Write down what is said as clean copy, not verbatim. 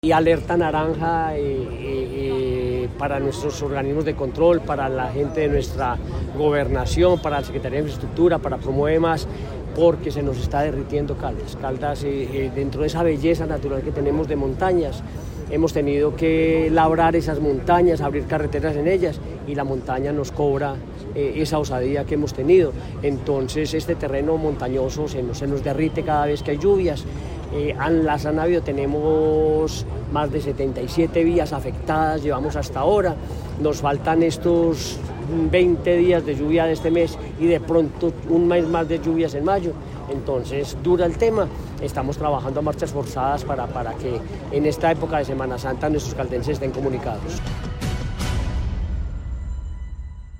Y alerta naranja para nuestros organismos de control, para la gente de nuestra gobernación, para la Secretaría de Infraestructura, para Promueve+, porque se nos está derritiendo Caldas. Caldas, dentro de esa belleza natural que tenemos de montañas, hemos tenido que labrar esas montañas, abrir carreteras en ellas, y la montaña nos cobra esa osadía que hemos tenido. Entonces este terreno montañoso se nos derrite cada vez que hay lluvias. Las han habido, tenemos más de 77 vías afectadas, llevamos hasta ahora, nos faltan estos 20 días de lluvia de este mes y de pronto un mes más de lluvias en mayo, entonces dura el tema. Estamos trabajando a marchas forzadas para que en esta época de Semana Santa nuestros caldenses estén comunicados.